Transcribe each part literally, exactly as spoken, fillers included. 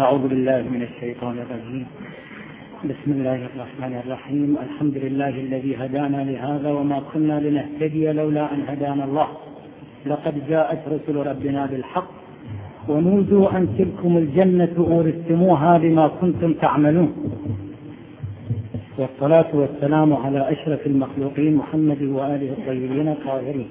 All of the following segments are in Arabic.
أعوذ بالله من الشيطان الرجيم. بسم الله الرحمن الرحيم. الحمد لله الذي هدانا لهذا وما كنا لنهتدي لولا أن هدانا الله. لقد جاءت رسل ربنا بالحق ونودوا أن تلكم الجنة أورثتموها بما كنتم تعملون. والصلاة والسلام على أشرف المخلوقين محمد وآله الطيبين الطاهرين.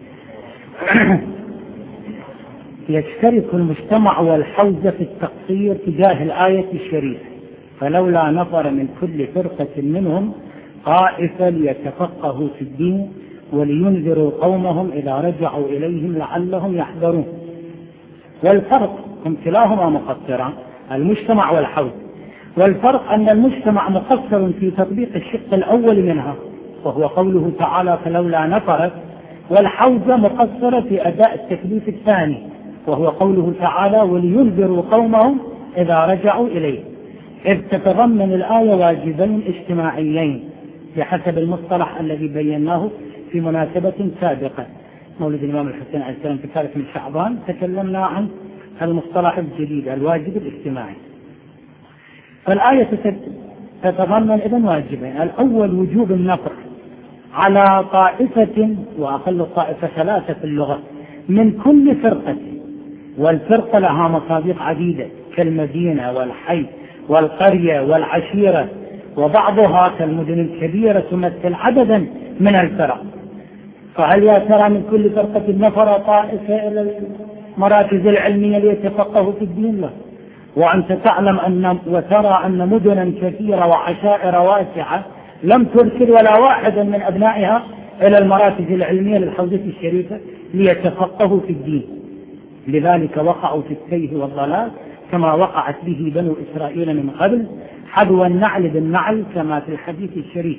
يشترك المجتمع والحوزة في التقصير تجاه الآية الشريفة، فلولا نفر من كل فرقة منهم طائفة ليتفقهوا في الدين ولينذروا قومهم إذا رجعوا إليهم لعلهم يحذرون. والفرق هم كلاهما مقصران، المجتمع والحوزة. والفرق أن المجتمع مقصر في تطبيق الشق الأول منها وهو قوله تعالى فلولا نفرت، والحوزة مقصرة في أداء التكليف الثاني وهو قوله تعالى ولينذروا قومهم إذا رجعوا إليه، إذ تتضمن الآية واجبين اجتماعيين بحسب المصطلح الذي بيناه في مناسبة سابقة، مولد الإمام الحسين عليه السلام في الثالث من شعبان. تكلمنا عن المصطلح الجديد الواجب الاجتماعي. فالآية تتضمن إذن واجبين: الأول وجوب النفر على طائفة، وأقل الطائفة ثلاثة في اللغة، من كل فرقة، والفرقة لها مصادق عديدة كالمدينة والحي والقرية والعشيرة، وبعضها كالمدن الكبيرة تمثل عددا من الفرق. فهل يا ترى من كل فرقة نفر طائفة إلى المراكز العلمية ليتفقهوا في الدين؟ لا. وأنت تعلم أن وترى أن مدنا كثيرة وعشائر واسعة لم ترسل ولا واحدا من أبنائها إلى المراكز العلمية للحوزة الشريفة ليتفقهوا في الدين. لذلك وقعوا في التيه والضلال كما وقعت به بنو إسرائيل من قبل، حذو النعل بالنعل كما في الحديث الشريف.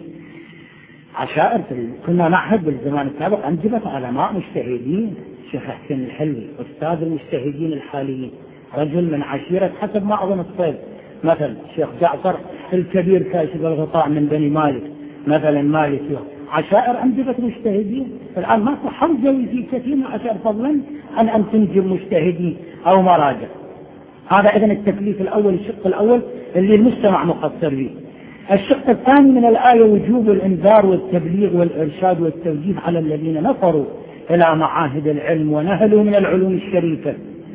عشائر كنا نعهد بالزمان السابق أنجبت علماء مجتهدين، الشيخ حسين الحلي أستاذ المجتهدين الحاليين، رجل من عشيرة حسب ما أظن الصيد، مثلا الشيخ جعفر الكبير كاشف الغطاء من بني مالك مثلا مالك. عشائر أنجبت مجتهدين. الآن ما حرجوا في كثير من عشائر فضلا عن أن تنجب مجتهدين أو مراجع. هذا إذن التكليف الأول، الشق الأول اللي المجتمع مقصر به. الشق الثاني من الآية وجوب الإنذار والتبليغ والإرشاد والتوجيه على الذين نفروا إلى معاهد العلم ونهلوا من العلوم الشريفة.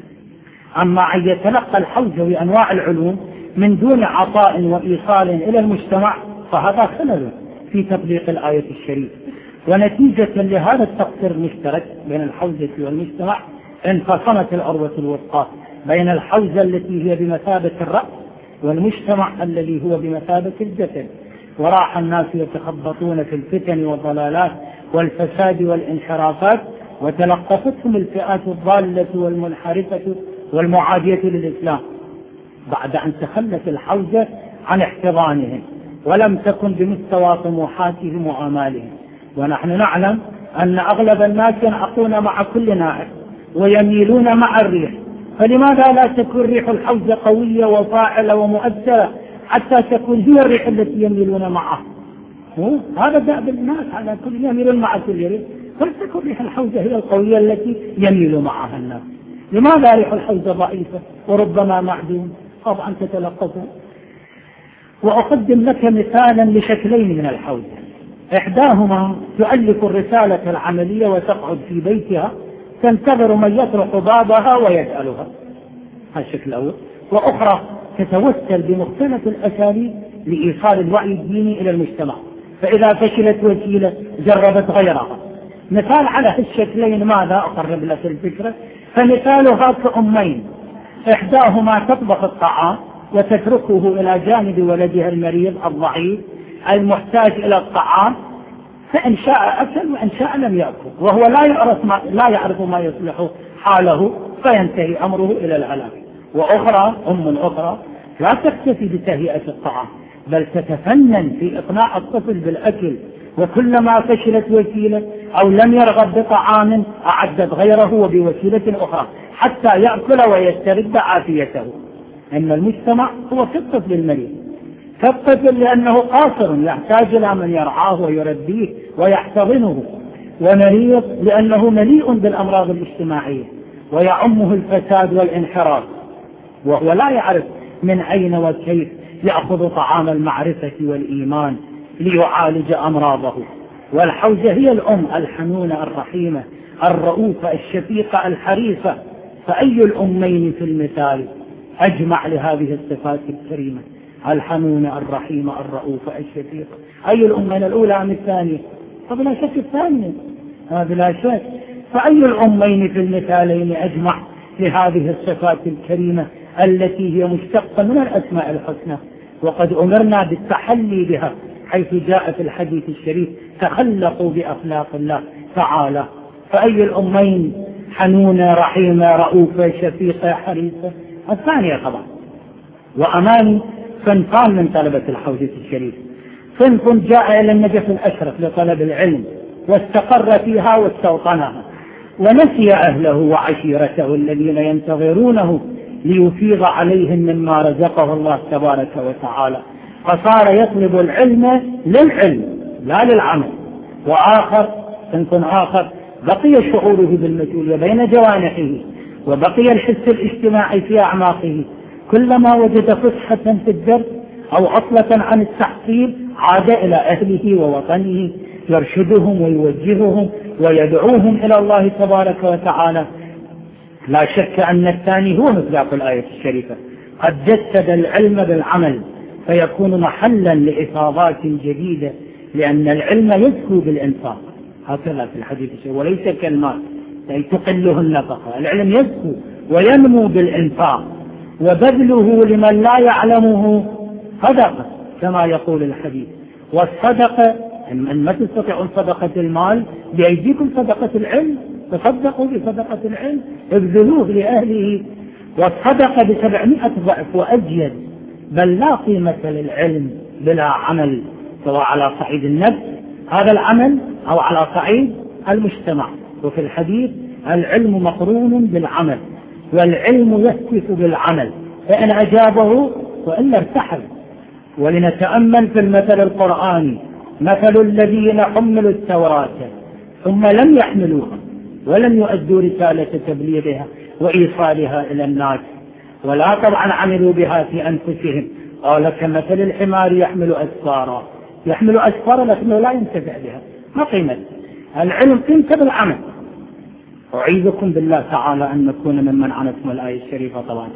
أما أن يتلقى الحوزة بأنواع العلوم من دون عطاء وإيصال إلى المجتمع فهذا خلل في تطبيق الآية الشريفة. ونتيجة لهذا التقصير المشترك بين الحوزة والمجتمع انفصلت العروة الوثقى بين الحوزة التي هي بمثابة الرأس والمجتمع الذي هو بمثابة الجسد، وراح الناس يتخبطون في الفتن والضلالات والفساد والانحرافات، وتلقفتهم الفئات الضالة والمنحرفة والمعادية للإسلام بعد أن تخلت الحوزة عن احتضانهم ولم تكن بمستوى طموحاتهم وآمالهم. ونحن نعلم أن أغلب الناس ينعقون مع كل نائب ويميلون مع الريح، فلماذا لا تكون ريح الحوزة قوية وفاعلة ومؤثرة حتى تكون هي الريح التي يميلون معها؟ هذا دأب الناس على كل يميلون مع كل ريح، فلتكن ريح الحوزة هي القوية التي يميل معها الناس. لماذا ريح الحوزة ضعيفة وربما معدوم؟ طبعا تتلقفون. وأقدم لك مثالا لشكلين من الحوزة: إحداهما تؤلف الرسالة العملية وتقعد في بيتها تنتظر من يطرق بابها ويسألها، هذا الشكل الأول. وأخرى تتوسل بمختلف الأساليب لإيصال الوعي الديني إلى المجتمع، فإذا فشلت وسيلة جربت غيرها. مثال على الشكلين ماذا أقرب لك الفكرة؟ فمثالها كأمين، إحداهما تطبخ الطعام وتتركه إلى جانب ولدها المريض الضعيف المحتاج إلى الطعام، فإن شاء أكل وإن شاء لم يأكل، وهو لا يعرف ما, لا يعرف ما يصلح حاله، فينتهي أمره إلى الهلاك. وأخرى أم أخرى لا تكتفي بتهيئة الطعام بل تتفنن في إقناع الطفل بالأكل، وكلما فشلت وسيلة أو لم يرغب بطعام أعدت غيره وبوسيلة أخرى حتى يأكل ويسترد عافيته. إن المجتمع هو كالطفل المريض، كالطفل لأنه قاصر يحتاج إلى من يرعاه ويربيه ويحتضنه، ومريض لأنه مليء بالأمراض الاجتماعية ويعمه الفساد والانحراف، وهو لا يعرف من أين وكيف يأخذ طعام المعرفة والإيمان ليعالج أمراضه. والحوزة هي الأم الحنونة الرحيمة الرؤوفة الشفيقة الحريصة. فأي الأمين في المثال أجمع لهذه الصفات الكريمة؟ الحنونة الرحيمة الرؤوفة الشفيقة. أي الأمين الأولى عن الثانية؟ طب لا شك الثانية، هذا لا شك. فأي الأمين في المثالين أجمع لهذه الصفات الكريمة التي هي مشتقة من الأسماء الحسنى، وقد أمرنا بالتحلي بها حيث جاء في الحديث الشريف تخلقوا بأخلاق الله تعالى. فأي الأمين حنونة رحيمة رؤوفة شفيقة حريصة؟ الثانية طبعا. وأمامي صنفان من طلبة الحوزة الشريف. صنف جاء إلى النجف الأشرف لطلب العلم واستقر فيها واستوطنها ونسي أهله وعشيرته الذين ينتظرونه ليفيض عليهم مما رزقه الله تبارك وتعالى، فصار يطلب العلم للعلم لا للعمل. وآخر صنف آخر بقي شعوره بالمسؤولية بين جوانحه وبقي الحس الاجتماعي في أعماقه، كلما وجد فسحة في الدرس أو عطلة عن التحصيل عاد إلى أهله ووطنه يرشدهم ويوجههم ويدعوهم إلى الله تبارك وتعالى. لا شك أن الثاني هو مصداق الآية الشريفة، قد جسد العلم بالعمل فيكون محلا لإفاضات جديدة، لأن العلم يزكو بالإنفاق، هكذا في الحديث الشريف، وليس كالمال يعني تقله النفقة. العلم يزكو وينمو بالإنفاق، وبذله لمن لا يعلمه صدقة كما يقول الحديث. والصدقة من ما تستطيعون صدقة المال بأيديكم صدقة العلم، تصدقوا بصدقة العلم ابذلوه لأهله. والصدقة بسبعمائة ضعف وأجيد، بل لا قيمة للعلم بلا عمل، سواء على صعيد النفس هذا العمل أو على صعيد المجتمع. وفي الحديث العلم مقرون بالعمل، والعلم يهتف بالعمل، فإن أجابه وإلا ارتحل. ولنتأمل في المثل القرآني، مثل الذين حملوا التوراة ثم لم يحملوها ولم يؤدوا رسالة تبليغها وإيصالها إلى الناس، ولا طبعا عملوا بها في أنفسهم، قال كمثل الحمار يحمل أسفارا، يحمل أسفارا لكنه لا ينتفع بها، ما قيمة العلم؟ قيمة بالعمل. أعيذكم بالله تعالى أن نكون ممن عنتم الآية الشريفة طبعا.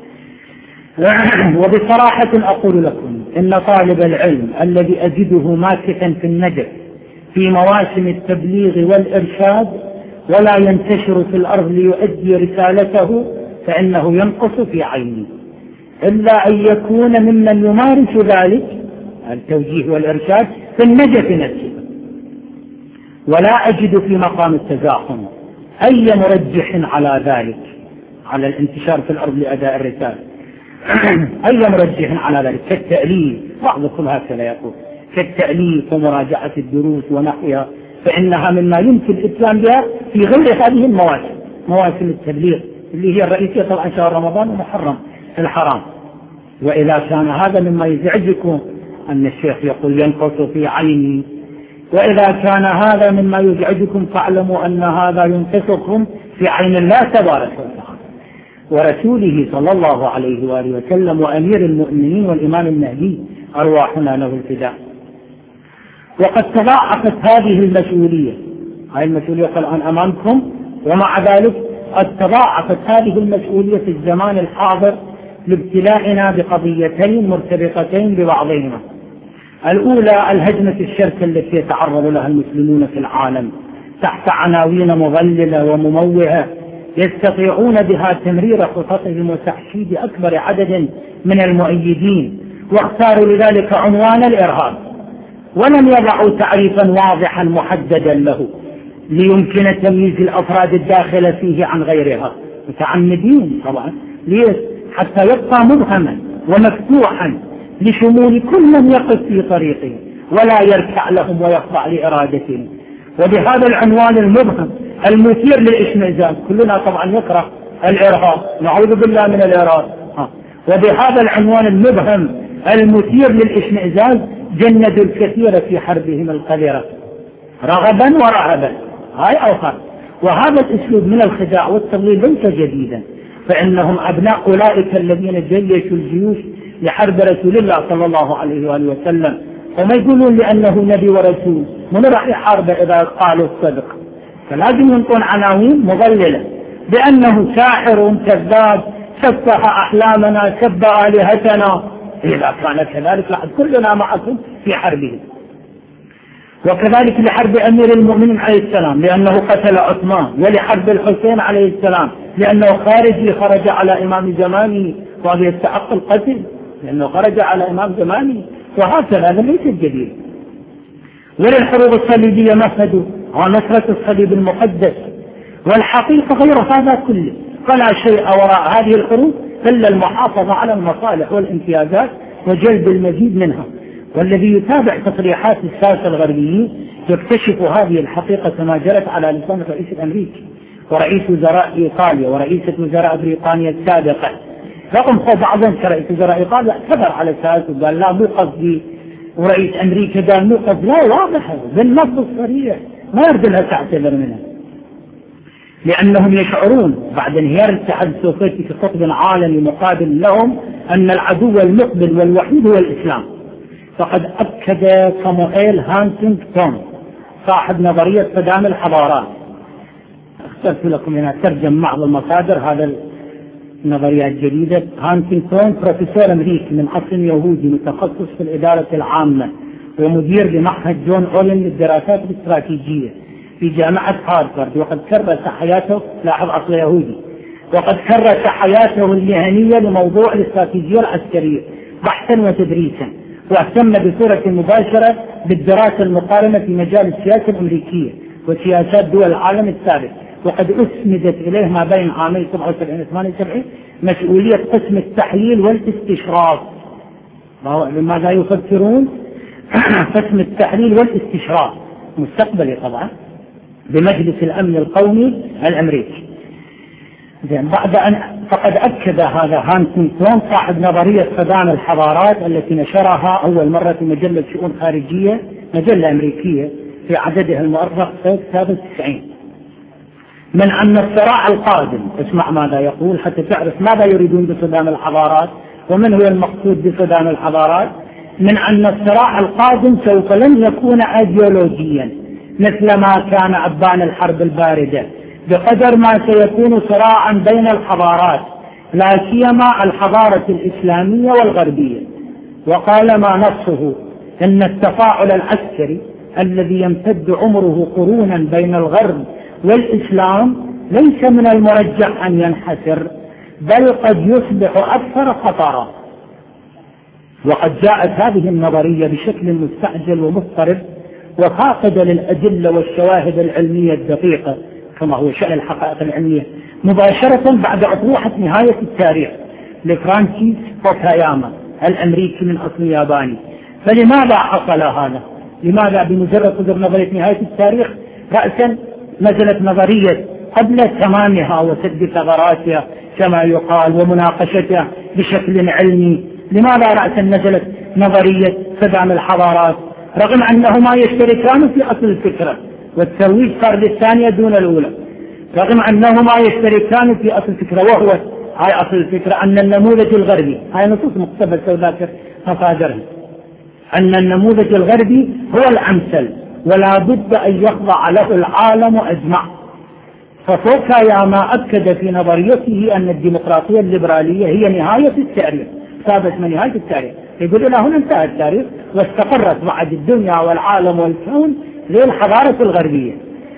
وبصراحة أقول لكم إن طالب العلم الذي أجده ماكثا في النجف في مواسم التبليغ والإرشاد ولا ينتشر في الأرض ليؤدي رسالته فإنه ينقص في عيني، إلا أن يكون ممن يمارس ذلك التوجيه والإرشاد في النجف نفسه. ولا أجد في مقام التزاحم أي مرجح على ذلك، على الانتشار في الأرض لأداء الرسالة، أي مرجح على ذلك كالتأليف، بعضكم هكذا يقول كالتأليف ومراجعة الدروس ونحوها، فإنها مما يمكن الإتيان بها في غير هذه المواسم، مواسم التبليغ اللي هي الرئيسية طبعا شهر رمضان ومحرم الحرام. وإذا كان هذا مما يزعجكم أن الشيخ يقول ينقص في عيني، وإذا كان هذا مما يزعجكم فاعلموا أن هذا ينقصكم في عين الله تبارك وتعالى ورسوله صلى الله عليه وآله وسلم وأمير المؤمنين والإمام المهدي أرواحنا له الفداء. وقد تضاعفت هذه المسؤولية، هذه المسؤولية الآن أمامكم، ومع ذلك قد تضاعفت هذه المسؤولية في الزمان الحاضر لابتلاءنا بقضيتين مرتبطتين ببعضهما. الأولى الهجمة الشركة التي يتعرض لها المسلمون في العالم تحت عناوين مضللة ومموهة يستطيعون بها تمرير خططهم وتحشيد أكبر عدد من المؤيدين، واختاروا لذلك عنوان الإرهاب، ولم يضعوا تعريفا واضحا محددا له ليمكن تمييز الأفراد الداخل فيه عن غيرها، متعمدين طبعا ليش؟ حتى يبقى مبهما ومفتوحا لشمول كل من يقف في طريقه ولا يركع لهم ويخضع لإرادتهم. وبهذا العنوان المبهم المثير للإشمئزاز، كلنا طبعا يكره الإرهاب، نعوذ بالله من الإرهاب، وبهذا العنوان المبهم المثير للإشمئزاز جندوا الكثير في حربهم القذرة رغبا ورهبا، هاي أوخر. وهذا الأسلوب من الخداع والتضليل ليس جديدا، فإنهم أبناء أولئك الذين جيشوا الجيوش لحرب رسول الله صلى الله عليه وآله وسلم، وما يقولون لأنه نبي ورسول. من راح يحارب إذا قالوا الصدق؟ فلازم ينطون عناوين مضللة بأنه ساحر كذاب، سفح أحلامنا، سب آلهتنا. إذا كان كذلك لعد كلنا معكم في حربه. وكذلك لحرب أمير المؤمنين عليه السلام لأنه قتل عثمان، ولحرب الحسين عليه السلام لأنه خارجي خرج على إمام زمانه وهذا يستحق القتل لأنه خرج على إمام زمانه. وهكذا هذا ليس جديد. وللحروب الصليبية مهد ونصرة الصليب المقدس. والحقيقة غير هذا كله، فلا شيء وراء هذه الحروب إلا المحافظة على المصالح والامتيازات وجلب المزيد منها. والذي يتابع تصريحات الساسة الغربيين يكتشف هذه الحقيقة كما جرت على لسان الرئيس الأمريكي ورئيس وزراء إيطاليا ورئيسة وزراء بريطانيا السابقة. رغم بعضهم كرئيس وزراء إيطاليا اعتذر على الساسة وقال لا مو قصدي، ورئيس أمريكا قال مو قصدي. لا، واضحة بالنص الصريح، ما يرد لها تعتذر منها، لأنهم يشعرون بعد انهيار الاتحاد السوفيتي في قطب عالمي مقابل لهم أن العدو المقبل والوحيد هو الإسلام. فقد أكد صاموئيل هانتنغتون صاحب نظرية صدام الحضارات، اخترت لكم هنا ترجم بعض المصادر هذا النظرية الجديدة. هانتنغتون بروفيسور أمريكي من أصل يهودي متخصص في الإدارة العامة ومدير لمعهد جون أولين للدراسات الاستراتيجية في جامعة هارفارد، وقد كرس حياته، لاحظ أصل يهودي، وقد كرس حياته المهنية لموضوع الاستراتيجية العسكرية بحثا وتدريسا، واهتم بصورة مباشرة بالدراسة المقارنة في مجال السياسة الأمريكية وسياسات دول العالم الثالث. وقد أسندت إليه ما بين عامي سبعة وسبعين وثمانية وسبعين مسؤولية قسم التحليل والاستشراف. لماذا يفكرون؟ قسم التحليل والاستشراف مستقبلي طبعا بمجلس الأمن القومي الأمريكي. بعد أن فقد أكد هذا هانتنغتون صاحب نظرية صدام الحضارات التي نشرها أول مرة في مجلة شؤون خارجية، مجلة أمريكية في عددها المؤرخ سنة ثلاثة وتسعين، من أن الصراع القادم، اسمع ماذا يقول حتى تعرف ماذا يريدون بصدام الحضارات ومن هو المقصود بصدام الحضارات، من أن الصراع القادم سوف لن يكون أيديولوجيا مثل ما كان أبان الحرب الباردة، بقدر ما سيكون صراعا بين الحضارات، لا سيما الحضارة الإسلامية والغربية. وقال ما نصه إن التفاعل العسكري الذي يمتد عمره قرونا بين الغرب والإسلام ليس من المرجح أن ينحسر، بل قد يصبح أكثر خطرا. وقد جاءت هذه النظرية بشكل مستعجل ومضطرب وفاقدة للأدلة والشواهد العلمية الدقيقة كما هو شأن الحقائق العلمية مباشرة بعد أطروحة نهاية التاريخ لفرانسيس فوكاياما الأمريكي من أصل ياباني. فلماذا حصل هذا؟ لماذا بمجرد صدور نظرية نهاية التاريخ رأسا نزلت نظرية قبل تمامها وسد ثغراتها كما يقال ومناقشتها بشكل علمي؟ لماذا رأسا نزلت نظرية صدام الحضارات رغم أنهما يشتركان في أصل الفكرة، والترويج صار للثانية دون الأولى، رغم أنهما يشتركان في أصل الفكرة، وهو هاي أصل الفكرة أن النموذج الغربي، هاي نصوص مقتبسة وذاكر مصادرها، أن النموذج الغربي هو الأمثل ولا بد أن يخضع له العالم أجمع. ففوكاياما أكد في نظريته أن الديمقراطية الليبرالية هي نهاية التاريخ، ثابت من نهاية التاريخ، يقول إلى هنا انتهى التاريخ واستقرت بعد الدنيا والعالم والكون للحضارة الغربية،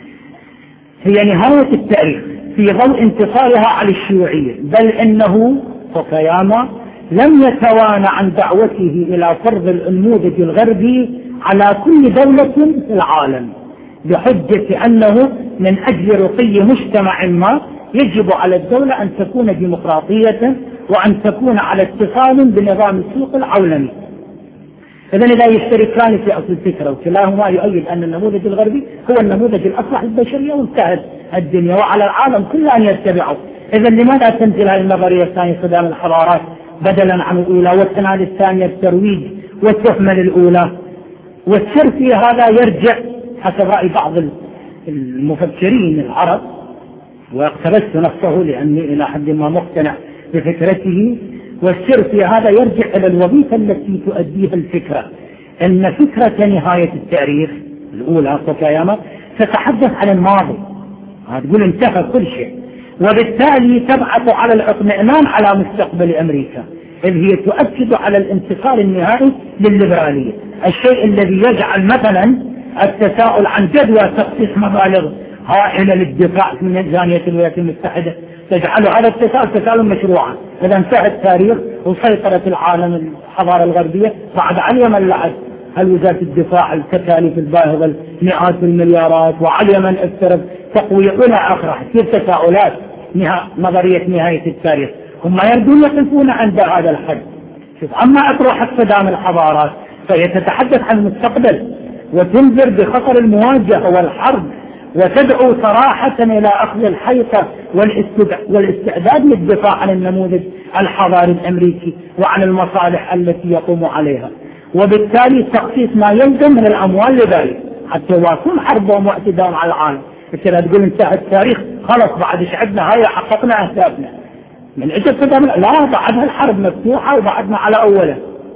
هي نهاية التاريخ في ضوء انتصارها على الشيوعية. بل إنه فوكاياما لم يتوانى عن دعوته إلى فرض النموذج الغربي على كل دولة في العالم بحجة أنه من أجل رقي مجتمع ما يجب على الدولة أن تكون ديمقراطية وأن تكون على اتصال بنظام السوق العولمي. إذن إذا يشتركان في أصل الفكرة وكلاهما يؤيد أن النموذج الغربي هو النموذج الأصلح للبشرية وانتهت الدنيا وعلى العالم كله أن يتبعه، إذن لماذا تنزل هذه النظرية الثانية صدام الحضارات بدلا عن الأولى والتنال الثانية الترويج والتهمة للأولى؟ والسر في هذا يرجع حسب رأي بعض المفكرين العرب، واقتبست نصه لأني إلى حد ما مقتنع بفكرته، والسر في هذا يرجع إلى الوظيفة التي تؤديها الفكرة، أن فكرة نهاية التاريخ الأولى فوكاياما تتحدث عن الماضي، تقول انتهى كل شيء، وبالتالي تبعث على الاطمئنان على مستقبل أمريكا، إذ هي تؤكد على الانتقال النهائي للليبرالية، الشيء الذي يجعل مثلا التساؤل عن جدوى تخصيص مبالغ هائلة للدفاع من ميزانية الولايات المتحدة تجعل هذا التساؤل تساؤل مشروعا. إذا انتهى التاريخ وسيطرت العالم الحضارة الغربية بعد علي من لعب، هل وزارة الدفاع التكاليف الباهظة مئات المليارات وعلي من افترض تقوية إلى آخره، كيف تساؤلات نظرية نهاية التاريخ. هم يردون يقفون عند هذا الحد. شوف، أما أطروحة صدام الحضارات فهي تتحدث عن المستقبل وتنذر بخطر المواجهة والحرب، وتدعو صراحة إلى أخذ الحيطة والاستعداد للدفاع عن النموذج الحضاري الأمريكي وعن المصالح التي يقوم عليها، وبالتالي تخصيص ما يلزم من الأموال لذلك حتى يواصلون حربهم واعتداءهم على العالم. كذا تقول انتهى التاريخ خلص بعد شعبنا هاي حققنا أهدافنا من أجل صدام، لا، بعدها الحرب مفتوحة وبعدنا على أوله.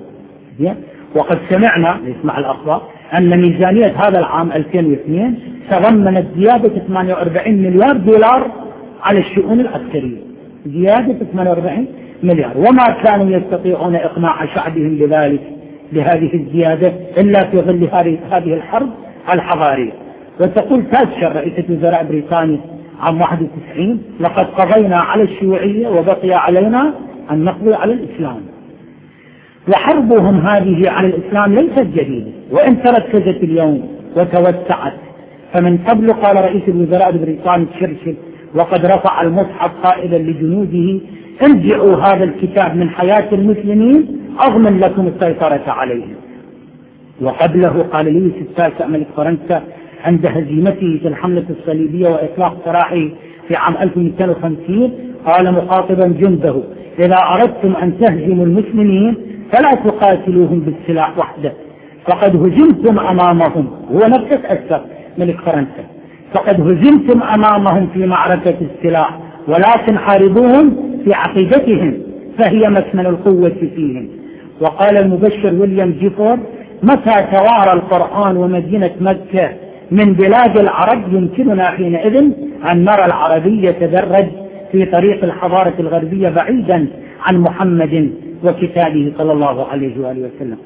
وقد سمعنا نسمع الأخبار أن ميزانية هذا العام ألفين واثنين تضمنت زيادة ثمانية وأربعين مليار دولار على الشؤون العسكرية، زيادة ثمانية وأربعين مليار، وما كانوا يستطيعون إقناع شعبهم بذلك بهذه الزيادة إلا في ظل هذه الحرب الحضارية. وتقول تاتشر رئيسة وزراء بريطانيا عام واحد وتسعين: لقد قضينا على الشيوعية وبقي علينا أن نقضي على الإسلام. وحربهم هذه على الإسلام ليست جديدة، وإن تركزت اليوم وتوسعت، فمن قبل قال رئيس الوزراء البريطاني تشرشل وقد رفع المصحف قائلا لجنوده: ارجعوا هذا الكتاب من حياة المسلمين أضمن لكم السيطرة عليه. وقبله قال لويس التاسع ملك فرنسا عند هزيمته في الحملة الصليبية وإطلاق سراحه في عام ألف ومئتين وخمسين، قال مخاطبا جنده: إذا أردتم أن تهزموا المسلمين فلا تقاتلوهم بالسلاح وحده، فقد هزمتم أمامهم. هو نفسه أسر ملك فرنسا: فقد هزمتم أمامهم في معركة السلاح، ولكن حاربوهم في عقيدتهم فهي مسمن القوة فيهم. وقال المبشر ويليام جيفورد: متى توارى القرآن ومدينة مكة من بلاد العرب يمكننا حينئذ أن نرى العربي يتدرج في طريق الحضارة الغربية بعيدا عن محمد وكتابه صلى الله عليه وآله وسلم.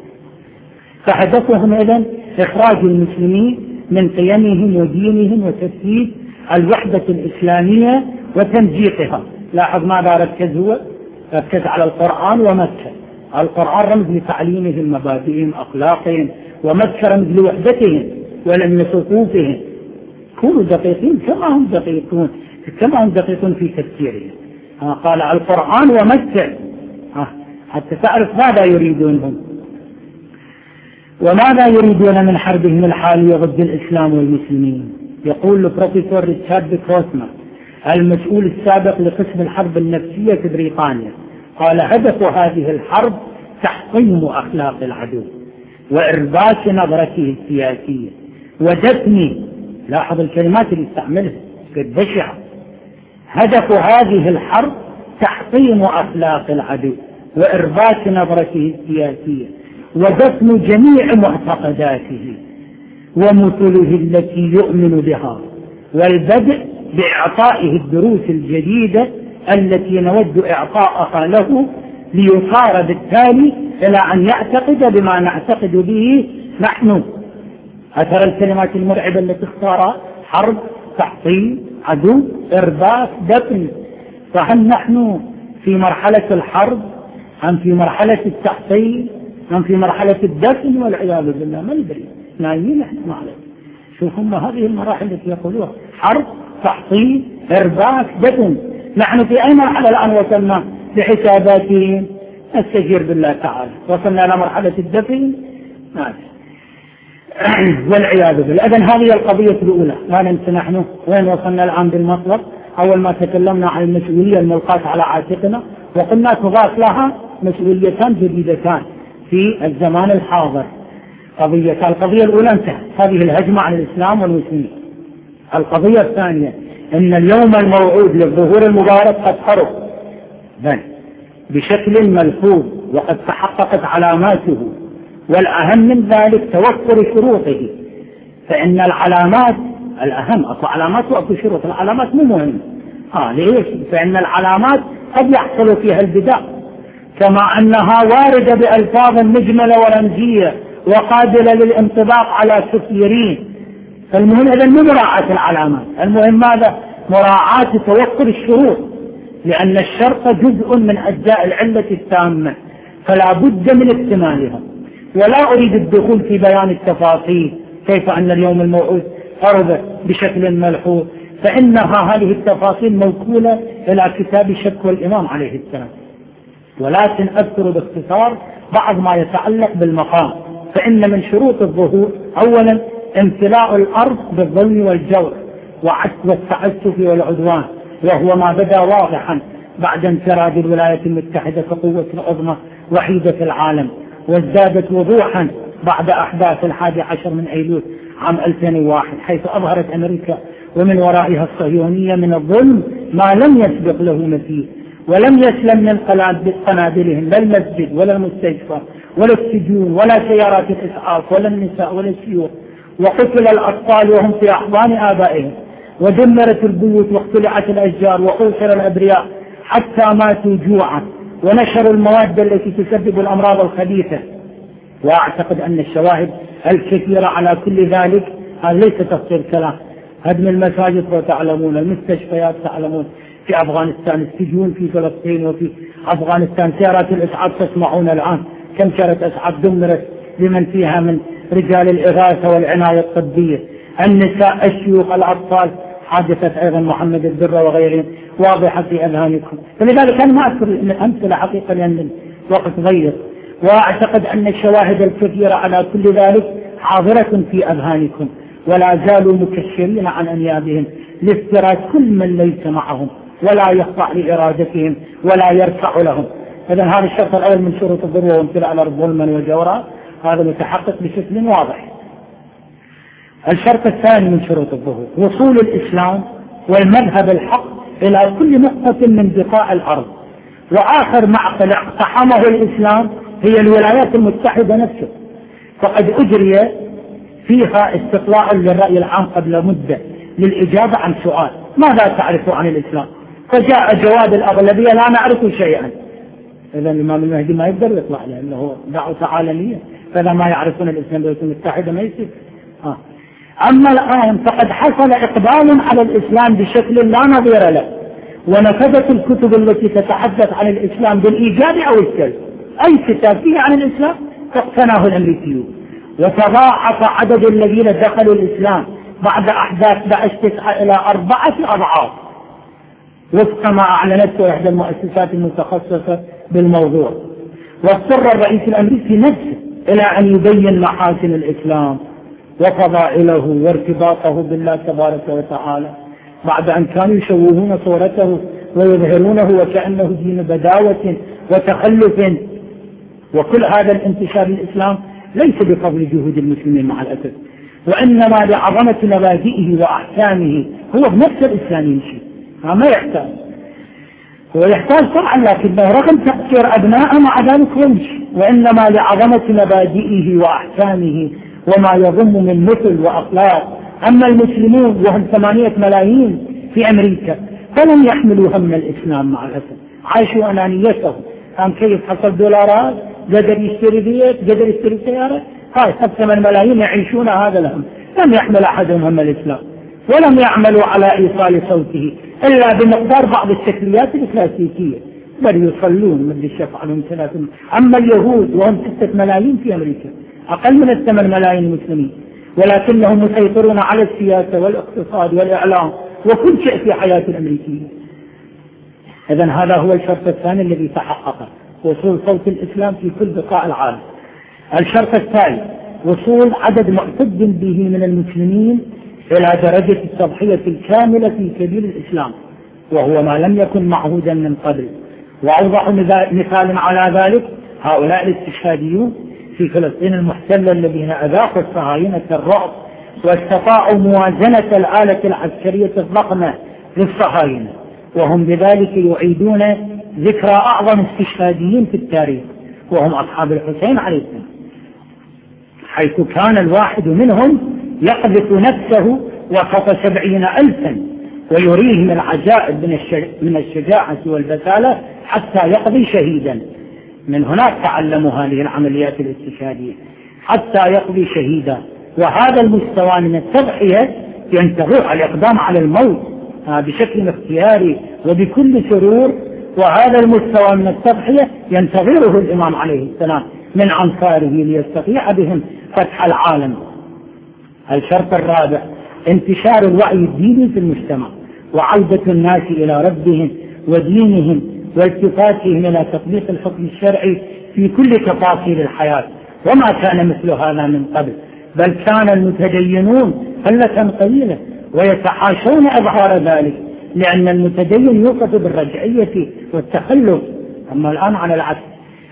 فهدفهم إذن إخراج المسلمين من قيمهم ودينهم وتثبيت الوحدة الإسلامية وتمزيقها. لاحظ ماذا ركز هو؟ ركز على القرآن ومكة. القرآن رمز لتعليمهم مبادئهم أخلاقهم، ومكة رمز لوحدتهم ولم صفوفهم. كونوا دقيقين كما هم دقيقون كما هم دقيقون في تفسيرهم. قال القرآن ومكة حتى تعرف ماذا يريدون هم وماذا يريدون من حربهم الحالية ضد الإسلام والمسلمين. يقول البروفيسور ريتشارد كروسمان المسؤول السابق لقسم الحرب النفسية في بريطانيا، قال: هدف هذه الحرب تحطيم أخلاق العدو وإرباك نظرته السياسية ودفن، لاحظ الكلمات اللي استعملها قد بشعة، هدف هذه الحرب تحطيم أخلاق العدو وإرباك نظرته السياسية ودفن جميع معتقداته ومثله التي يؤمن بها، والبدء بإعطائه الدروس الجديدة التي نود إعطاءها له ليصار بالتالي إلى أن يعتقد بما نعتقد به نحن. أثر الكلمات المرعبة التي اختارها: حرب، تحطيم، عدو، إرباك، دفن. فهل نحن في مرحلة الحرب أم في مرحلة التحطيم أم في مرحلة الدفن؟ والعياذ بالله ما ندري، نايمين نحن ما علينا. شوف هم هذه المراحل التي يقولوها: حرب، تحطيم، إرباك، دفن. نحن في أي مرحلة الآن وصلنا بحساباتهم؟ نستجير بالله تعالى وصلنا إلى مرحلة الدفن والعياذ بالله. إذن هذه القضية الأولى. لا ننسى نحن وين وصلنا الآن بالمطلب. أول ما تكلمنا عن المسؤولية الملقاة على عاتقنا وقلنا تضاف لها مسؤوليتان جديدتان في الزمان الحاضر. قضية القضية الأولى انتهت، هذه الهجمة على الإسلام والمسلمين. القضية الثانية أن اليوم الموعود للظهور المبارك قد قرب. بل بشكل ملحوظ وقد تحققت علاماته، والأهم من ذلك توفر شروطه، فإن العلامات الأهم أكو علامات وأكو شروط. العلامات مو مهمة، آه ليش؟ فإن العلامات قد يحصل فيها البدع، كما أنها واردة بألفاظ مجملة ورمزية وقابلة للانطباق على كثيرين. فالمهم إذا مو مراعاة العلامات، المهم ماذا؟ مراعاة توفر الشروط، لأن الشرط جزء من أجزاء العلة التامة، فلا بد من اكتمالها. ولا أريد الدخول في بيان التفاصيل، كيف أن اليوم الموعود قرب بشكل ملحوظ، فإنها هذه التفاصيل موكولة إلى كتاب الشك والإمام عليه السلام، ولكن أذكر باختصار بعض ما يتعلق بالمقام. فإن من شروط الظهور أولا امتلاء الأرض بالظلم والجور والتعسف والعدوان، وهو ما بدا واضحا بعد انفراد الولايات المتحدة كقوة عظمى وحيدة في العالم، وازدادت وضوحا بعد أحداث الحادي عشر من أيلول عام ألفين وواحد، حيث أظهرت أمريكا ومن ورائها الصهيونية من الظلم ما لم يسبق له مثيل، ولم يسلم من قنابلهم لا المسجد ولا المستشفى ولا السجون ولا سيارات الإسعاف ولا النساء ولا الشيوخ، وقتل الأطفال وهم في أحضان آبائهم، ودمرت البيوت واقتلعت الأشجار وأوصل الأبرياء حتى ماتوا جوعا، ونشروا المواد التي تسبب الأمراض الخبيثة. وأعتقد أن الشواهد الكثيرة على كل ذلك، هذا ليس تفسير كلام، هدم المساجد وتعلمون، المستشفيات تعلمون في أفغانستان، السجون في فلسطين وفي أفغانستان، سيارات الإسعاف تسمعون الآن كم سيارة إسعاف دمرت لمن فيها من رجال الإغاثة والعناية الطبية، النساء، الشيوخ، الأطفال. حادثة أيضا محمد الدرة وغيرهم واضحة في أذهانكم. فلذلك أنا ما أذكر الأمثلة حقيقة لأن الوقت ضيق، وأعتقد أن الشواهد الكثيرة على كل ذلك حاضرة في أذهانكم، ولا زالوا مكشرين عن أنيابهم لافتراس كل من ليس معهم ولا يخضع لإرادتهم ولا يركع لهم. إذن هذا الشرط الأول من شروط الظهور وامتلاء الأرض ظلما وجورا، هذا متحقق بشكل واضح. الشرط الثاني من شروط الظهور وصول الإسلام والمذهب الحق إلى كل نقطة من بقاع الأرض، وآخر معقل اقتحمه الإسلام هي الولايات المتحدة نفسه، فقد أجري فيها استطلاع للرأي العام قبل مدة للإجابة عن سؤال: ماذا تعرف عن الإسلام؟ فجاء جواب الأغلبية: لا نعرف شيئا. إذا الإمام المهدي ما يقدر يطلع لأنه دعوة عالمية، فلا ما يعرفون الإسلام الولايات المتحدة ما يصير. آه. أما الآن فقد حصل إقبال على الإسلام بشكل لا نظير له، ونفذت الكتب التي تتحدث عن الإسلام بالإيجاب أو السلب. أي كتاب فيه عن الإسلام فاقتناه الأمريكيون، وتضاعف عدد الذين دخلوا الإسلام بعد أحداث داعش تسعة إلى أربعة أضعاف، وفق ما أعلنته إحدى المؤسسات المتخصصة بالموضوع. واضطر الرئيس الأمريكي نفسه إلى أن يبين محاسن الإسلام وفضائله وارتباطه بالله تبارك وتعالى، بعد أن كانوا يشوهون صورته ويظهرونه وكأنه دين بداوة وتخلف. وكل هذا الانتشار الإسلام ليس بفضل جهود المسلمين مع الأسف، وإنما لعظمة مبادئه وأحكامه. هو بنفس الإسلام يمشي، ما يحتاج، هو يحتاج طبعا، لكنه رغم تقصير أبنائه مع ذلك يمشي، وإنما لعظمة مبادئه وأحكامه وما يضم من مثل وأخلاق. أما المسلمون وهم ثمانية ملايين في أمريكا فلم يحملوا هم الإسلام مع الأسف، عاشوا أنانيتهم. كان كيف حصل دولارات، قدر يشتري بيت، قدر يشتري سيارة، هاي ثمان ملايين يعيشون هذا الهم. لم يحمل أحدهم هم الإسلام، ولم يعملوا على إيصال صوته إلا بمقدار بعض الشكليات الكلاسيكية، بل يصلون من الشفع عنهم ثلاثة. أما اليهود وهم ستة ملايين في أمريكا، أقل من الثمان ملايين المسلمين، ولكنهم مسيطرون على السياسة والاقتصاد والإعلام وكل شيء في حياة الأمريكيين. إذن هذا هو الشرط الثاني الذي تحقق، وصول صوت الإسلام في كل بقاع العالم. الشرط الثالث وصول عدد معتد به من المسلمين إلى درجة التضحية الكاملة في سبيل الإسلام، وهو ما لم يكن معهودا من قبل. وأوضح مثال على ذلك هؤلاء الاستشهاديون في فلسطين المحتلة الذين أذاقوا الصهاينة الرعب واستطاعوا موازنة الآلة العسكرية الضخمة للصهاينة، وهم بذلك يعيدون ذكرى أعظم استشهاديين في التاريخ وهم أصحاب الحسين عليه السلام، حيث كان الواحد منهم يقذف نفسه وسط سبعين ألفا ويريهم العجائب من الشجاعة والبسالة حتى يقضي شهيدا. من هناك تعلموا هذه العمليات الاستشهادية حتى يقضي شهيدا. وهذا المستوى من التضحية ينتظر الإقدام على الموت بشكل اختياري وبكل سرور، وهذا المستوى من التضحية ينتظره الإمام عليه السلام من أنصاره ليستطيع بهم فتح العالم. الشرط الرابع انتشار الوعي الديني في المجتمع وعودة الناس إلى ربهم ودينهم والتفاتهم إلى تطبيق الحكم الشرعي في كل تفاصيل الحياة، وما كان مثل هذا من قبل، بل كان المتدينون قلة قليلة ويتحاشون إظهار ذلك، لأن المتدين يوصف بالرجعية والتخلف، أما الآن على العكس.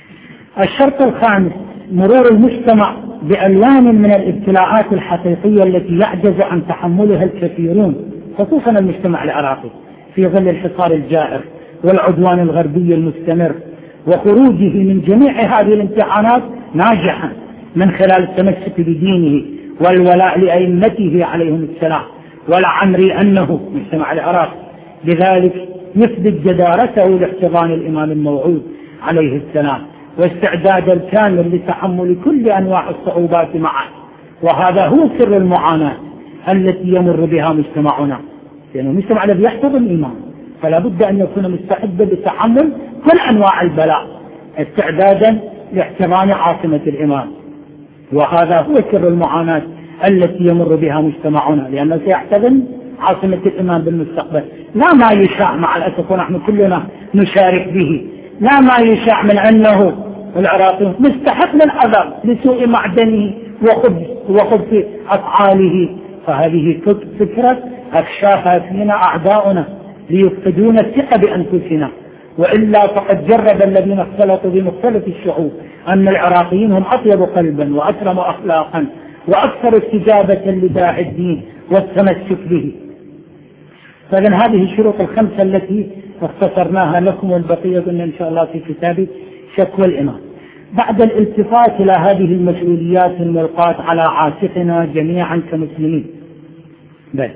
الشرط الخامس مرور المجتمع بألوان من الابتلاءات الحقيقية التي يعجز عن تحملها الكثيرون، خصوصا المجتمع العراقي في ظل الحصار الجائر والعدوان الغربي المستمر، وخروجه من جميع هذه الامتحانات ناجحا من خلال التمسك بدينه والولاء لأئمته عليهم السلام. ولعمري أنه مجتمع العراق لذلك يثبت جدارته لاحتضان الإمام الموعود عليه السلام واستعداد الكامل لتحمل كل أنواع الصعوبات معه، وهذا هو سر المعاناة التي يمر بها مجتمعنا، لأنه المجتمع الذي يحتضن الإمام فلا بد أن يكون مستعدا لتحمل كل أنواع البلاء استعدادا لاحتضان عاصمة الإمام، وهذا هو سر المعاناة التي يمر بها مجتمعنا، لأنه سيحتضن عاصمة الإمام بالمستقبل. لا ما يشاع مع الأسف ونحن كلنا نشارك به، لا ما يشاع من أنه العراقي مستحق للعذاب لسوء معدنه وخبث أفعاله، فهذه فكرة أكشاها فينا أعداؤنا ليفقدون الثقة بأنفسنا، وإلا فقد جرب الذين اختلطوا بمختلف الشعوب أن العراقيين هم أطيب قلبا وأكرم أخلاقا وأكثر استجابة لداعي الدين والتمسك به. فإذن هذه الشروط الخمسة التي اختصرناها لكم، والبقية إن شاء الله في كتاب شكوى الإمام. بعد الالتفات إلى هذه المسؤوليات الملقاة على عاتقنا جميعا كمسلمين، بل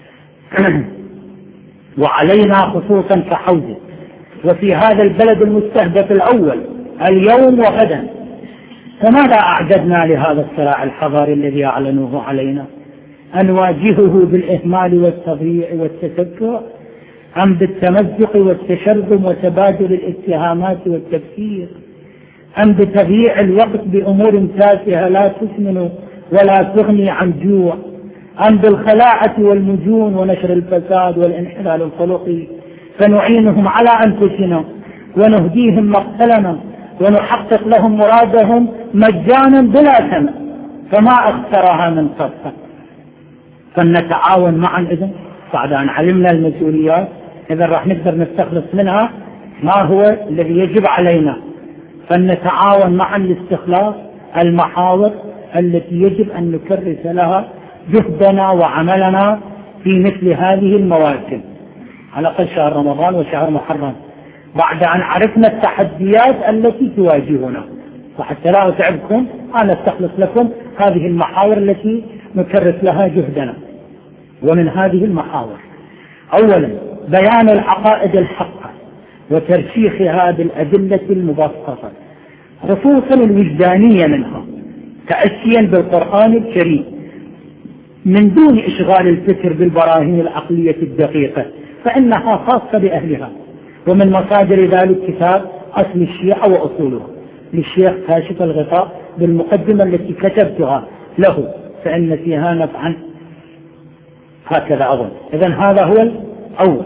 وعلينا خصوصا كحوزة وفي هذا البلد المستهدف الأول اليوم وغدا، فماذا أعددنا لهذا الصراع الحضاري الذي أعلنوه علينا؟ أن نواجهه بالإهمال والتضييع والتسكع، أم بالتمزق والتشرذم وتبادل الاتهامات والتفسير، أم بتضييع الوقت بأمور تافهة لا تسمن ولا تغني عن جوع، أم بالخلاعة والمجون ونشر الفساد والانحلال الخلقي فنعينهم على أنفسنا ونهديهم مقتلنا ونحقق لهم مرادهم مجانا بلا ثمن، فما أخسرها من صفقة. فلنتعاون معا إذن بعد أن علمنا المسؤوليات، إذا راح نقدر نستخلص منها ما هو الذي يجب علينا، فلنتعاون معا لاستخلاص المحاور التي يجب أن نكرس لها جهدنا وعملنا في مثل هذه المواسم، على الأقل شهر رمضان وشهر محرم، بعد أن عرفنا التحديات التي تواجهنا. وحتى لا أتعبكم أنا أستخلص لكم هذه المحاور التي نكرس لها جهدنا. ومن هذه المحاور: أولا بيان العقائد الحقة وترسيخها بالأدلة المبسطة خصوصا الوجدانية منها، تأسيا بالقرآن الكريم من دون إشغال الفكر بالبراهين العقلية الدقيقة فإنها خاصة بأهلها. ومن مصادر ذلك كتاب أصل الشيعة وأصولها للشيخ كاشف الغطاء بالمقدمة التي كتبتها له، فإن فيها نفعا هكذا أظن. إذن هذا هو الأول.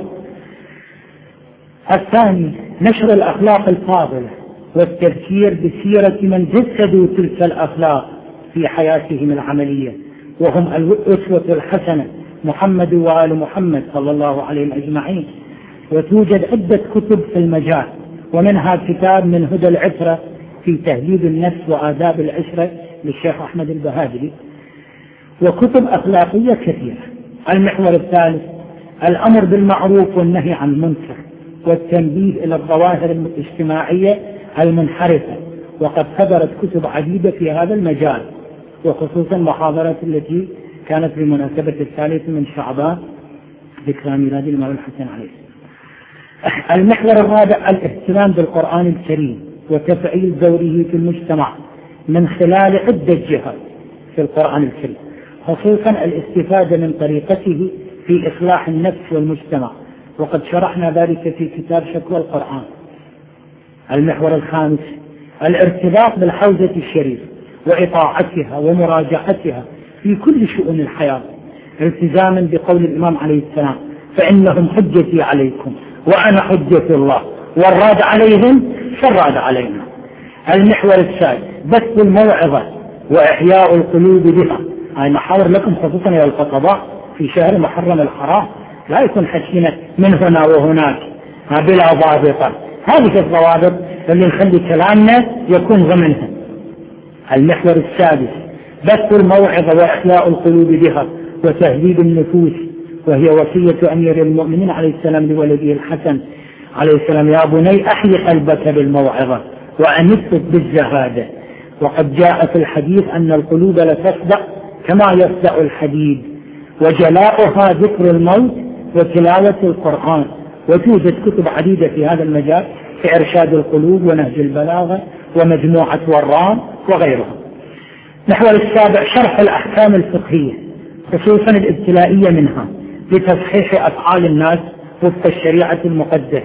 الثاني نشر الأخلاق الفاضلة والتذكير بسيرة من جسدوا تلك الأخلاق في حياتهم العملية، وهم الأسوة الحسنة محمد وآل محمد صلى الله عليهم أجمعين. وتوجد عدة كتب في المجال، ومنها كتاب من هدى العترة في تهذيب النفس وآداب العشرة للشيخ أحمد البهادلي، وكتب أخلاقية كثيرة. المحور الثالث الأمر بالمعروف والنهي عن المنكر والتنبيه إلى الظواهر الاجتماعية المنحرفة، وقد صدرت كتب عديدة في هذا المجال، وخصوصا محاضرات التي كانت بمناسبة الثالث من شعبان ذكرى ميلاد الإمام الحسن عليه السلام. المحور الرابع الاهتمام بالقرآن الكريم وتفعيل دوره في المجتمع من خلال عدة جهات في القرآن الكريم، خصوصا الاستفادة من طريقته في إصلاح النفس والمجتمع، وقد شرحنا ذلك في كتاب شكوى القرآن. المحور الخامس الارتباط بالحوزة الشريف وإطاعتها ومراجعتها في كل شؤون الحياة، التزاما بقول الإمام عليه السلام: فإنهم حجتي عليكم وأنا حجة الله، والراد عليهم فالراد علينا. المحور السادس بث الموعظة وإحياء القلوب بها، هاي محاور لكم خصوصا إلى الخطباء في شهر محرم الحرام، لا يكون حكينا من هنا وهناك بلا ضابطة، هذه الضوابط اللي نخلي كلامنا يكون ضمنها. المحور السادس بث الموعظة وإحياء القلوب بها وتهذيب النفوس، وهي وصية أمير المؤمنين عليه السلام لولده الحسن عليه السلام: يا بني أحيي قلبك بالموعظة وأنفت بالزهادة. وقد جاء في الحديث أن القلوب لتصدأ كما يصدأ الحديد، وجلاؤها ذكر الموت وتلاوة القرآن، وتوجد كتب عديدة في هذا المجال كإرشاد القلوب ونهج البلاغة ومجموعة ورام وغيرها. المحور السابع شرح الأحكام الفقهية خصوصا الابتلائية منها لتصحيح أفعال الناس وفق الشريعة المقدسة.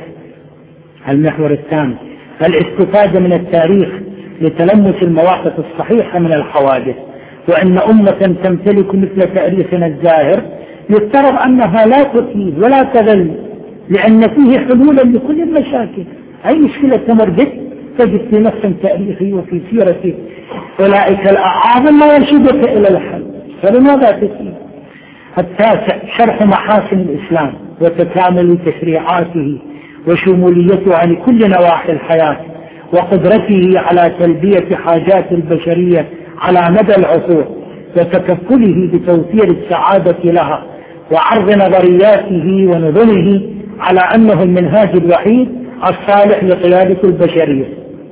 المحور الثامن الاستفادة من التاريخ لتلمس المواقف الصحيحة من الحوادث، وأن أمة تمتلك مثل تاريخنا الزاهر يفترض أنها لا تثير ولا تذل، لأن فيه حلولا لكل المشاكل. أي مشكلة تمر بك تجد في نص تاريخي وفي سيرة أولئك الأعاظم ما يرشدك إلى الحل، فلماذا تثير؟ التاسع شرح محاسن الإسلام وتكامل تشريعاته وشموليتها لكل نواحي الحياة، وقدرته على تلبية حاجات البشرية على مدى العصور، وتكفله بتوفير السعادة لها، وعرض نظرياته ونظمه على أنه المنهاج الوحيد الصالح لقيادة البشرية.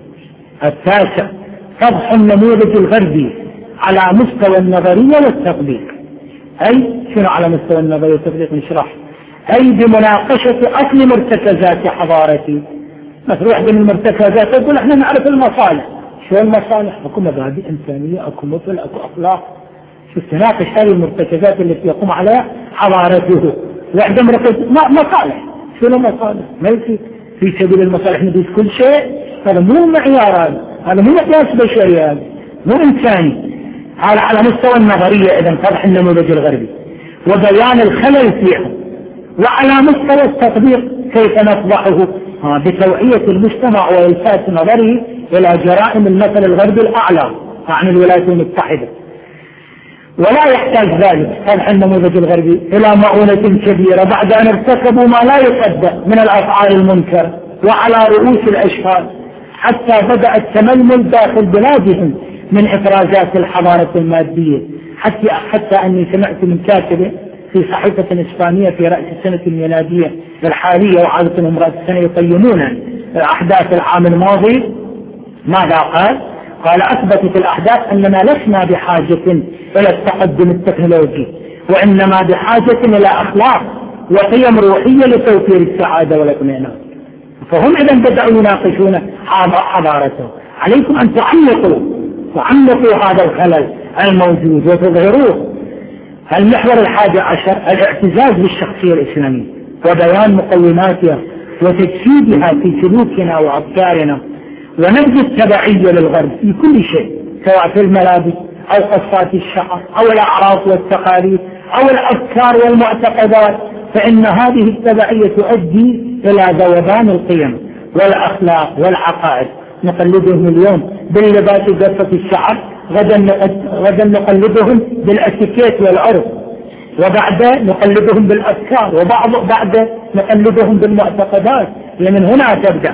التاسع فضح النموذج الغربي على مستوى النظرية والتطبيق. أي شنو على مستوى النظرية والتطبيق؟ نشرح. أي بمناقشة أصل مرتكزات حضارتي. مثل واحدة من المرتكزات تقول احنا نعرف المصالح. شو المصالح؟ اكو مبادئ إنسانية، اكو مثل، اكو أخلاق. شو تناقش هذه المرتكزات التي يقوم عليها حضارته. واحدة مرتكزات مصالح. شنو مصالح؟ ما يصير في سبيل المصالح ندوس كل شيء، هذا مو معيار، هذا هذا مو مقياس بشري، هذا مو إنساني. على على مستوى النظرية إذا فضح النموذج الغربي وبيان الخلل فيها، وعلى مستوى التطبيق كيف نفضحه بتوعية المجتمع وإلفات نظره إلى جرائم المثل الغربي الأعلى عن الولايات المتحدة. ولا يحتاج ذلك فضح النموذج الغربي إلى مؤونة كبيرة بعد أن ارتكبوا ما لا يصدق من الأفعال المنكرة وعلى رؤوس الأشهاد، حتى بدأ التململ داخل بلادهم من إفرازات الحضارة المادية، حتى حتى أني سمعت من كاتبة في صحيفة إسبانية في رأس السنة الميلادية الحالية، وعادة هم رأس السنة يقيمون أحداث العام الماضي، ماذا قال؟ قال: أثبتت الأحداث أننا لسنا بحاجة إلى التقدم التكنولوجي، وإنما بحاجة إلى أخلاق وقيم روحية لتوفير السعادة والاطمئنان. فهم إذا بدأوا يناقشون حضارته. عليكم أن تعمقوا تعمقوا هذا الخلل الموجود وتظهروه. المحور الحادي عشر الاعتزاز بالشخصية الإسلامية وبيان مقوماتها وتجسيدها في سلوكنا وأفكارنا، ونبذ التبعية للغرب في كل شيء، سواء في الملابس أو قصات الشعر أو الأعراف والتقاليد أو الأفكار والمعتقدات، فإن هذه التبعية تؤدي إلى ذوبان القيم والأخلاق والعقائد. نقلدهم اليوم باللباس وقصة الشعر، غدا نقلدهم بالاتيكيت والعرف، وبعد نقلدهم بالأفكار، وبعض بعد نقلدهم بالمعتقدات. ومن هنا تبدأ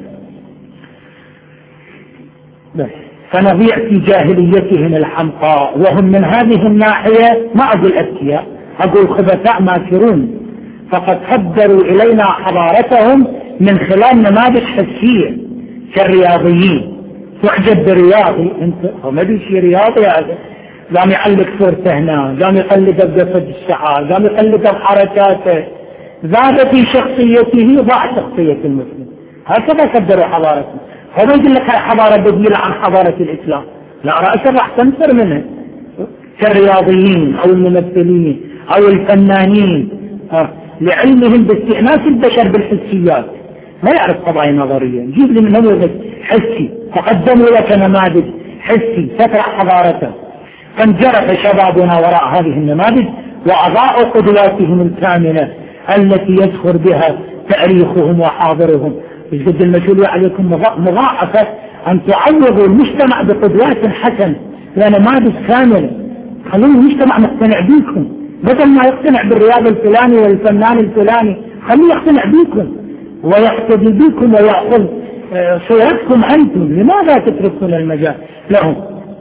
بس فنضيع في جاهليتهم الحمقاء، وهم من هذه الناحية ما أقول أذكياء، أقول خبثاء ماكرون، فقد حذروا إلينا حضارتهم من خلال نماذج حسية كالرياضيين. تعجب برياضي انت هو ما ادري شيء رياضي هذا، قام يعلق صورته هنا، قام يقلده بقصة الشعار، قام يقلده بحركاته، زاد في شخصيته ضاع شخصية المسلم. هكذا قدروا حضارتنا. هو ما يقول لك هاي حضارة بديلة عن حضارة الإسلام، لا رأسا راح تنفر منها كالرياضيين أو الممثلين أو الفنانين أه. لعلمهم باستئناس البشر بالحسيات، ما يعرف قضايا نظرية. جيب لي نموذج حسي، تقدموا لك نماذج حسي تطرح حضارته. فانجرف شبابنا وراء هذه النماذج وأضاعوا قدواتهم الكاملة التي يذخر بها تاريخهم وحاضرهم. يجد المسؤولية عليكم مضاعفة أن تعوضوا المجتمع بقدوات حسنة ونماذج كاملة. خلوا المجتمع مقتنع بيكم، بدل ما يقتنع بالرياض الفلاني والفنان الفلاني خليه يقتنع بيكم ويقتدي بكم ويأخذ صورتكم أنتم. لماذا تتركون المجال لهم؟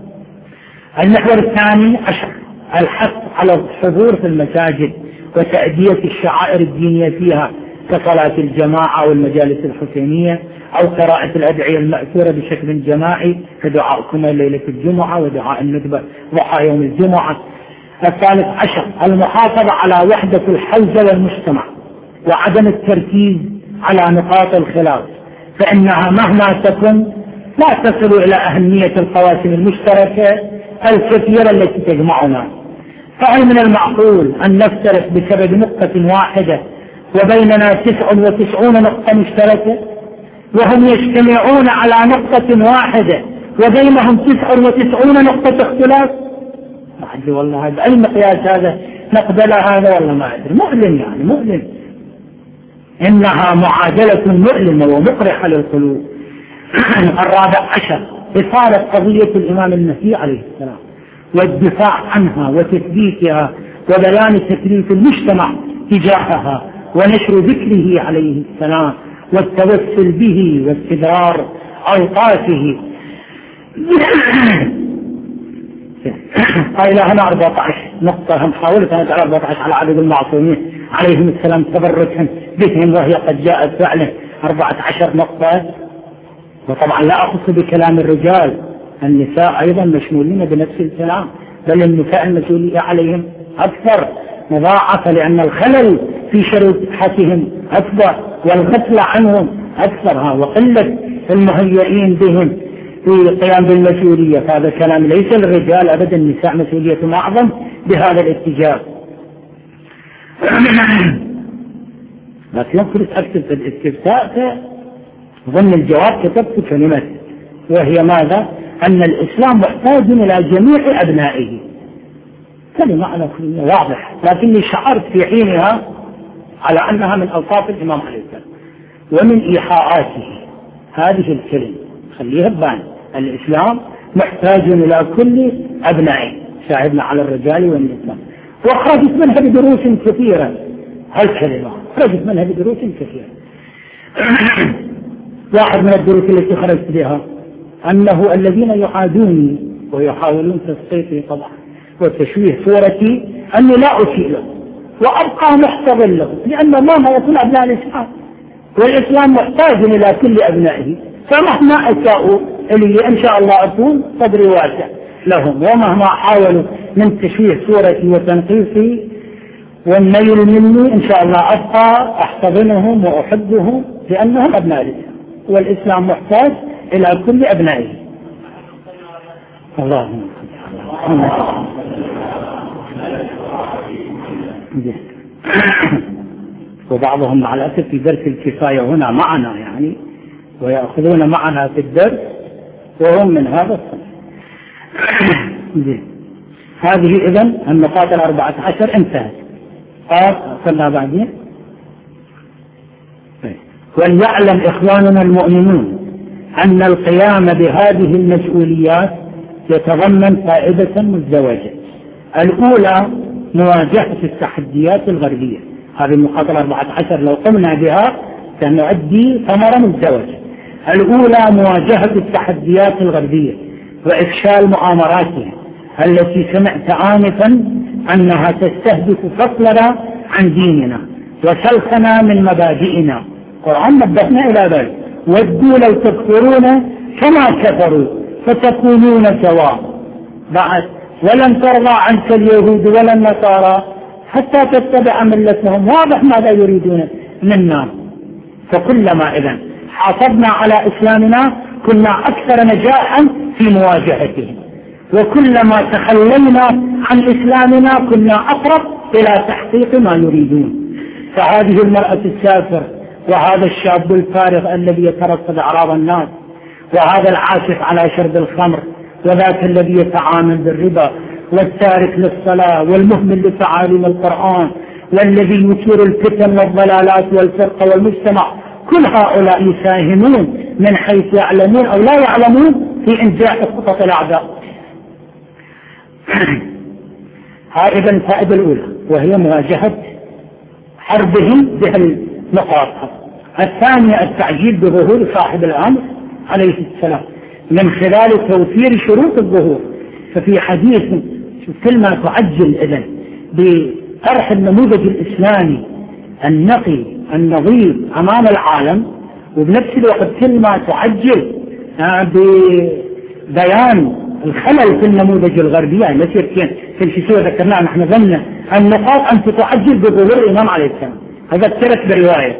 المحور الثاني عشر الحث على الحضور في المساجد وتأدية الشعائر الدينية فيها كصلاة الجماعة والمجالس الحسينية أو قراءة الأدعية المأثورة بشكل جماعي كدعاءكم ليلة الجمعة ودعاء الندبة ضحى يوم الجمعة. الثالث عشر المحافظة على وحدة الحوزة والمجتمع وعدم التركيز على نقاط الخلاف، فإنها مهما تكن لا تصل إلى أهمية القواسم المشتركة الكثيرة التي تجمعنا. فهل من المعقول أن نفترق بسبب نقطة واحدة وبيننا تسع وتسعون نقطة مشتركة، وهم يجتمعون على نقطة واحدة وبينهم تسع وتسعون نقطة اختلاف؟ ما أدري والله هذا أي مقياس هذا نقبل هذا والله ما أدري. مؤلم يعني مؤلم، إنها معادلة مؤلمة ومقرحة للقلوب. الرابع عشر إثارة قضية الإمام المهدي عليه السلام والدفاع عنها وتثبيتها وبيان تكليف المجتمع تجاهها ونشر ذكره عليه السلام والتوسل به واستدرار أوقاته. قال هنا أربعة عشر نقطة، هم حاولت أن أجعل أربعة عشر على عدد المعصومين عليهم السلام تبركا بهم، وهي قد جاءت فعلا أربعة عشر نقطة. وطبعا لا أخص بكلام الرجال، النساء أيضا مشمولين بنفس الكلام، بل النساء المسؤولية عليهم أكثر مضاعفة، لأن الخلل في شريحتهم أكبر والغفلة عنهم أكثر وقلة المهيئين بهم في القيام بالمسؤولية. هذا كلام ليس للرجال أبدا، النساء مسؤوليتهم أعظم بهذا الاتجاه. لكن يمكن أكتب في الاستفتاء ضمن الجواب كتبت كلمة، وهي ماذا؟ أن الإسلام محتاج إلى جميع أبنائه. كلمة على كلمة واضح، لكني شعرت في حينها على أنها من ألطاف الإمام عليه السلام ومن إيحاءاته هذه الكلمة. خليها بان، الإسلام محتاج إلى كل أبنائه، شاهدنا على الرجال والنساء، وخرجت منها بدروس كثيرة. هالكلمة خرجت منها بدروس كثيرة. واحد من الدروس التي خرجت بها أنه الذين يعادوني ويحاولون تسقيطي طبعا وتشويه صورتي أني لا أسيء له وأبقى محتضن له، لأن الله يكون أبناء الإسلام والإسلام محتاج إلى كل أبنائه، فمهما أساءوا إلي إن شاء الله أكون صدري واسع لهم، ومهما حاولوا من تشويه صورتي وتنقيصي والنيل مني إن شاء الله أبقى أحتضنهم وأحبهم لأنهم أبناء الإسلام، والإسلام محتاج إلى كل أبنائه. اللهم وبعضهم مع الأسف في درس الكفاية هنا معنا يعني، ويأخذون معنا في الدرس وهم من هذا الصنف. هذه إذن النقاط الأربعة عشر انتهت. قال صلى بعدين وليعلم إخواننا المؤمنون أن القيام بهذه المسؤوليات يتضمن فائدة مزدوجة. الأولى مواجهة التحديات الغربية، هذه النقاط الأربعة عشر لو قمنا بها سنؤدي ثمرة مزدوجة. الأولى مواجهة التحديات الغربية وإفشال مؤامراتها التي سمعت آنفا أنها تستهدف فصلنا عن ديننا وسلخنا من مبادئنا القرآن نبهنا إلى ذلك، ودوا لو تكفرون كما كفروا فتكونون سواء. بعد ولن ترضى عنك اليهود ولا النصارى حتى تتبع ملتهم. واضح ماذا يريدون منا. فكلما إذن حافظنا على إسلامنا كنا أكثر نجاحا في مواجهتهم، وكلما تخلينا عن إسلامنا كنا أقرب إلى تحقيق ما يريدون. فهذه المرأة السافر، وهذا الشاب الفارغ الذي يترصد أعراض الناس، وهذا العاكف على شرب الخمر، وذاك الذي يتعامل بالربا، والتارك للصلاة، والمهمل لتعاليم القرآن، والذي يثير الفتن والضلالات والفرقة والمجتمع، كل هؤلاء يساهمون من حيث يعلمون أو لا يعلمون في إنجاح خطط الأعداء. هذه الفائدة الأولى، وهي مواجهة حربهم بهالنقاط. الثانية التعجيل بظهور صاحب الأمر عليه السلام من خلال توفير شروط الظهور. ففي حديث كل ما تعجل إذن بطرح النموذج الإسلامي النقي النظيف أمام العالم، وبنفس الوقت كل ما تعجل ببيان الخلل في النموذج الغربي. يعني لا يصير في الشيء ذكرناه نحن ظننا النقاط أن تتعجل بظهور الإمام عليه السلام. هذا الترك برواية.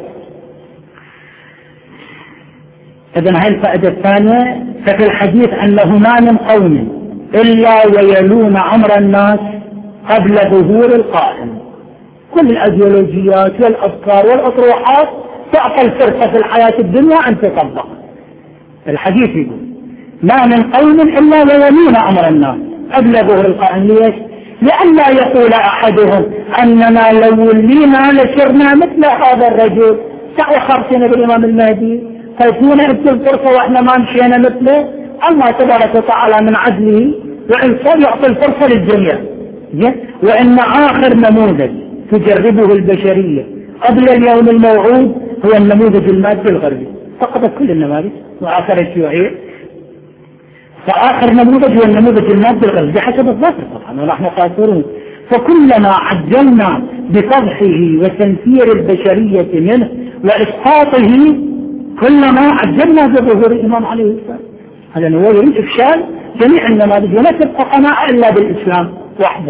إذن هاي الفائدة الثانية. ففي الحديث أنه ما من قوم إلا ويلون أمر الناس قبل ظهور القائم. كل الأيديولوجيات والأفكار والأطروحات تعطى الفرصة في الحياة الدنيا أن تطبق. الحديث يقول ما من قوم إلا ويلون أمر الناس قبل ظهور القائم. ليش؟ لئلا يقول أحدهم أننا لو ولينا لسرنا مثل هذا الرجل. تأخرتنا بالإمام المهدي، فيكون أنت الفرصة وإحنا ما مشينا مثله. الله تبارك وتعالى من عدله وإنسان يعطي الفرصة للجميع. وإن آخر نموذج تجربه البشرية قبل اليوم الموعود هو النموذج المادي الغربي. فقدت كل النماذج وآخر الشيوعية، فآخر نموذج هو النموذج المادي الغربي بحسب الظاهر طبعا ونحن قاصرون. فكلما عجلنا بفضحه وتنفير البشرية منه وإسقاطه كلما عجلنا بظهور الإمام عليه السلام. هذا هو يريد إفشال جميع النماذج، ولا تبقى قناعة إلا بالإسلام وحده.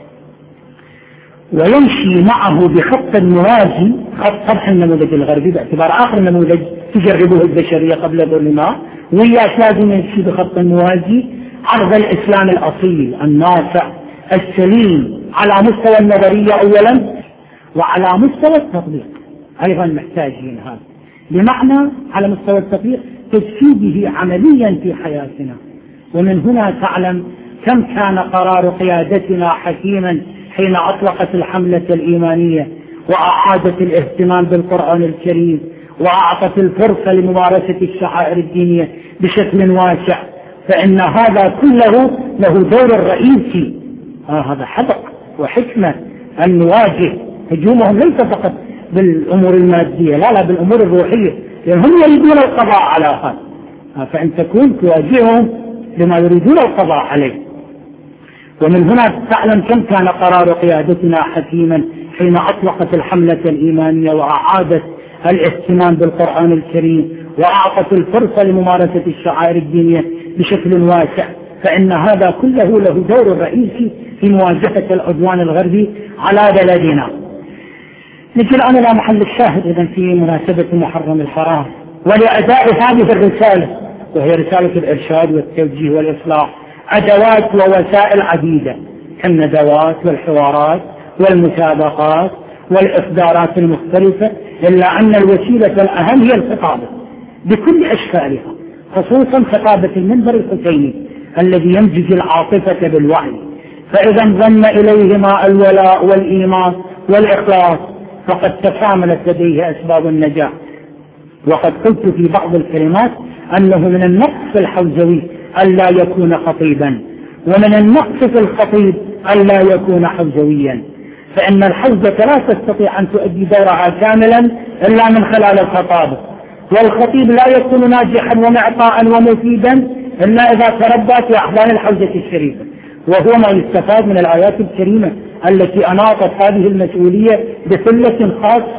ويمشي معه بخط موازي خط طرح النموذج الغربي باعتبار آخر نموذج تجربه البشرية قبل الظلماء، وياش لازم يمشي بخط موازي عرض الإسلام الأصيل النافع السليم على مستوى النظرية أولا، وعلى مستوى التطبيق أيضا محتاجين هذا. بمعنى على مستوى التطبيق تجسيده عمليا في حياتنا. ومن هنا تعلم كم كان قرار قيادتنا حكيما حين أطلقت الحملة الإيمانية وأعادت الاهتمام بالقرآن الكريم وأعطت الفرصة لممارسة الشعائر الدينية بشكل واسع. فإن هذا كله له دور رئيسي. آه هذا حدق وحكمة أن نواجه هجومهم ليس فقط بالأمور المادية، لا لا بالأمور الروحية، لأن هم يريدون القضاء على هذا. آه فإن تكون تواجههم لما يريدون القضاء عليه. ومن هنا تعلم كم كان قرار قيادتنا حكيما حين أطلقت الحملة الإيمانية وأعادت الاهتمام بالقرآن الكريم وأعطت الفرصة لممارسة الشعائر الدينية بشكل واسع. فإن هذا كله له دور رئيسي في مواجهة العدوان الغربي على بلدنا. نجي الآن إلى محل الشاهد إذن في مناسبة محرم الحرام ولأداء هذه الرسالة، وهي رسالة الإرشاد والتوجيه والإصلاح، أدوات ووسائل عديدة كالندوات والحوارات والمسابقات والإصدارات المختلفة، إلا أن الوسيلة الأهم هي الخطابة بكل أشكالها، خصوصا خطابة المنبر الحسيني الذي يمزج العاطفة بالوعي. فإذا انضم إليهما الولاء والإيمان والإخلاص فقد تكاملت لديه أسباب النجاح. وقد قلت في بعض الكلمات أنه من النقص الحوزوي ألا يكون خطيبا، ومن النقص في الخطيب ألا يكون حوزويا، فإن الحوزة لا تستطيع أن تؤدي دورها كاملا إلا من خلال الخطابة، والخطيب لا يكون ناجحا ومعطاء ومفيدا إلا إذا تربى في أحضان الحوزة الشريفة. وهو ما يستفاد من الآيات الكريمة التي أناطت هذه المسؤولية بثلة خاصة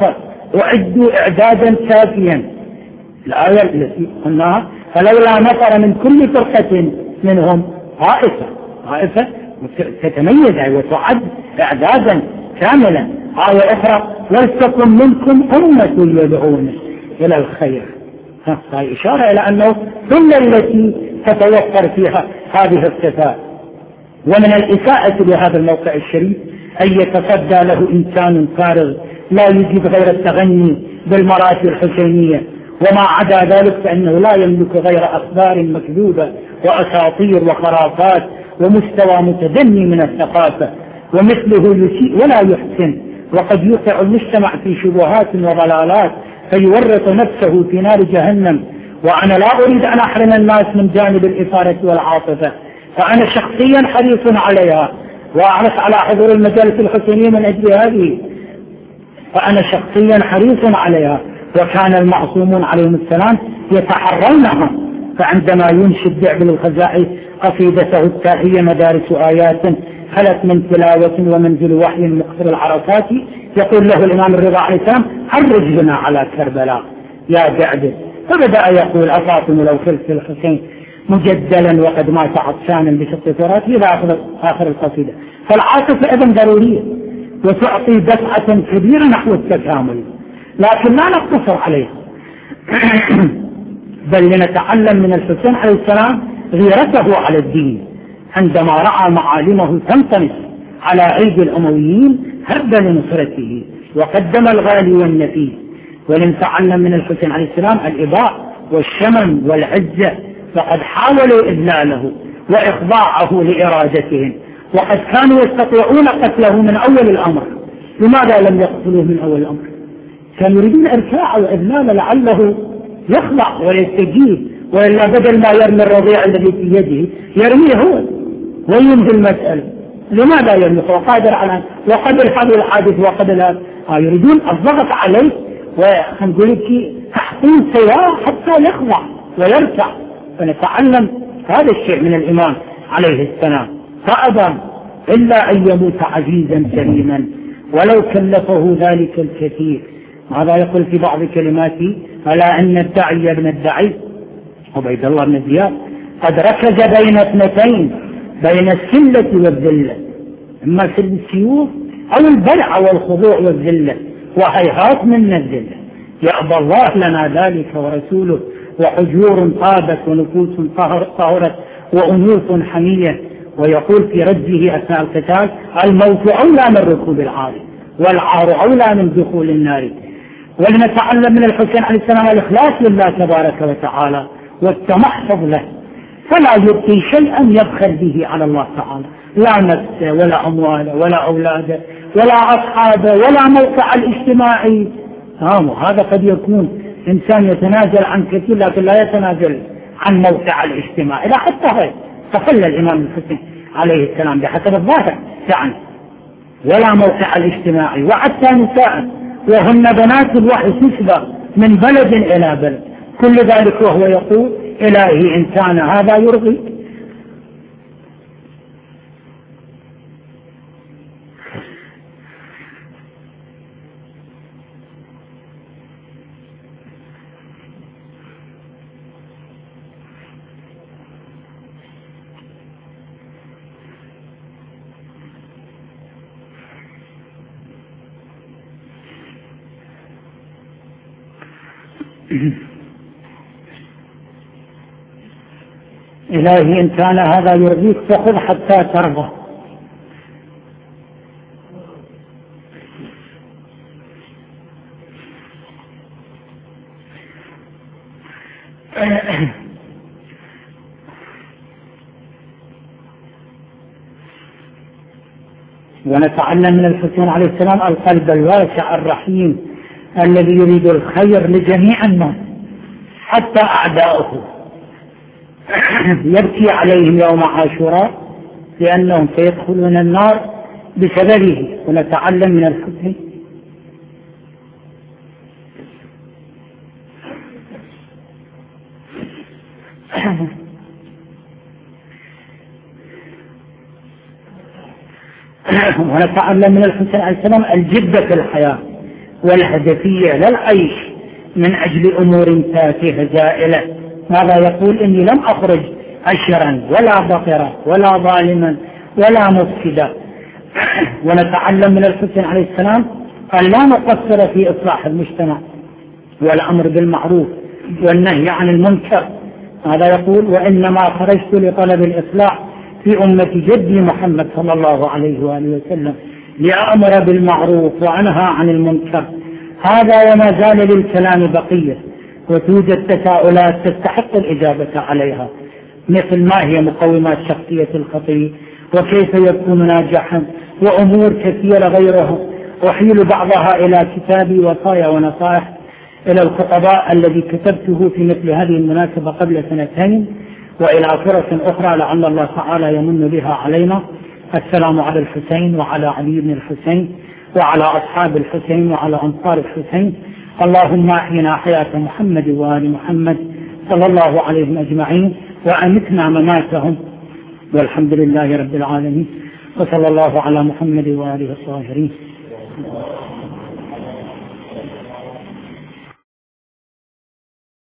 أعدوا إعدادا كافيا. الآية التي قلناها فلولا نفر من كل فرقة منهم طائفة طائفة تتميز وتعد إعدادا كاملا. آية أخرى ولتكن منكم أمة يدعون إلى الخير. هذه إشارة إلى أنه كل التي تتوفر فيها هذه الصفات. ومن الإساءة لهذا الموقع الشريف أن يتصدى له إنسان فارغ لا يجيب غير التغني بالمراتب الحسينية، وما عدا ذلك فإنه لا يملك غير أخبار مكذوبة وأساطير وخرافات ومستوى متدني من الثقافة، ومثله يسيء ولا يحسن، وقد يوقع المجتمع في شبهات وضلالات فيورط نفسه في نار جهنم. وأنا لا أريد أن أحرم الناس من جانب الإثارة والعاطفة، فأنا شخصيا حريص عليها وأعرف على حضور المجالس الحسينية من أجل هذه، فأنا شخصيا حريص عليها. وكان المعصومون عليهم السلام يتحرونها، فعندما ينشد دعبل الخزاعي قصيدته التاهية مدارس آيات خلت من تلاوة ومنزل وحي مقصر العرفات، يقول له الإمام الرضا عليه السلام حرج بنا على كربلاء يا دعبل. فبدأ يقول أفاطم لو خلت الحسين مجدلا وقد مات عطشانا بشق تراثه إلى آخر القصيدة. فالعاطفة إذن ضرورية وتعطي دفعة كبيرة نحو التكامل، لكن لا نقتصر عليها بل لنتعلم من الحسين عليه السلام غيرته على الدين عندما رأى معالمه تنطمس على أيدي الأمويين هب لنصرته وقدم الغالي والنفيس. ولنتعلم من الحسين عليه السلام الإباء والشمم والعزة، فقد حاولوا إذلاله وإخضاعه لإرادتهم، وقد كانوا يستطيعون قتله من أول الأمر. لماذا لم يقتلوه من أول الأمر؟ كانوا يريدون إركاعه وإذلاله لعله يخضع ويستجيب، وإلا بدل ما يرمي الرضيع الذي في يده يرميه هو وينهي المسألة. لماذا يرمي؟ هو قادر على وقد الحدث الحادث وقد لا. يريدون الضغط عليه ونقول لك تحطيم سيارة حتى يخضع ويركع. فنتعلم هذا الشيء من الإمام عليه السلام، فأبى إلا أن يموت عزيزا كريما ولو كلفه ذلك الكثير. هذا يقول في بعض كلماته ألا أن الداعي ابن الداعي عبيد الله بن زياد قد ركز بين اثنتين، بين السلة والذلة، إما سل السيوف أو البلع والخضوع والذلة، وهيهات من الذلة. يأبى الله لنا ذلك ورسوله، وحجور طابت ونفوس طهرت وأنوف حمية. ويقول في رده أثناء القتال الموت أولى من ركوب العار والعار أولى من دخول النار. ولنتعلم من الحسين عليه السلام الإخلاص لله تبارك وتعالى والتمحض له، فلا يبقي شيئا يبخل به على الله تعالى، لا نفسه ولا أمواله ولا أولاده ولا أصحابه ولا موقع الاجتماعي. هذا قد يكون إنسان يتنازل عن كثير لكن لا يتنازل عن موقع الاجتماع. إذا حتى هذا تخلى الإمام الحسين عليه السلام بحسب الظاهر يعني ولا موقع الاجتماعي. وحتى نساء وهن بنات الوحي تسبى من بلد إلى بلد، كل ذلك وهو يقول إلهي إن كان هذا يرضي. إلهي إن كان هذا يرضيك فخذ حتى ترضى. ونتعلم من الحسين عليه السلام القلب الواسع الرحيم الذي يريد الخير لجميع الناس حتى أعداؤه، يبكي عليهم يوم عاشوراء لأنهم سيدخلون النار بسببه. ونتعلم من الحسين ونتعلم من الحسين عليه السلام الجد في الحياة والهدفية لا العيش من أجل أمور تافهة زائلة. ماذا يقول؟ إني لم أخرج أشرا ولا بطرا ولا ظالما ولا مفسدا. ونتعلم من الحسين عليه السلام أن لا نقصر في إصلاح المجتمع والأمر بالمعروف والنهي عن المنكر. هذا يقول: وإنما خرجت لطلب الإصلاح في أمة جدي محمد صلى الله عليه وآله وسلم لأمر بالمعروف وأنهى عن المنكر. هذا وما زال للكلام بقية، وتوجد تساؤلات تستحق الإجابة عليها، مثل ما هي مقومات شخصية الخطيب، وكيف يكون ناجحا، وأمور كثيرة غيرها. أحيل بعضها إلى كتابي وصايا ونصائح إلى الخطباء الذي كتبته في مثل هذه المناسبة قبل سنتين، وإلى فرص أخرى لعل الله تعالى يمن بها علينا. السلام على الحسين وعلى علي بن الحسين وعلى أصحاب الحسين وعلى أنصار الحسين. اللهم أحينا حياة محمد وآل محمد صلى الله عليهم أجمعين، وأمتنا مماتهم، والحمد لله رب العالمين، وصلى الله على محمد وآله الطاهرين.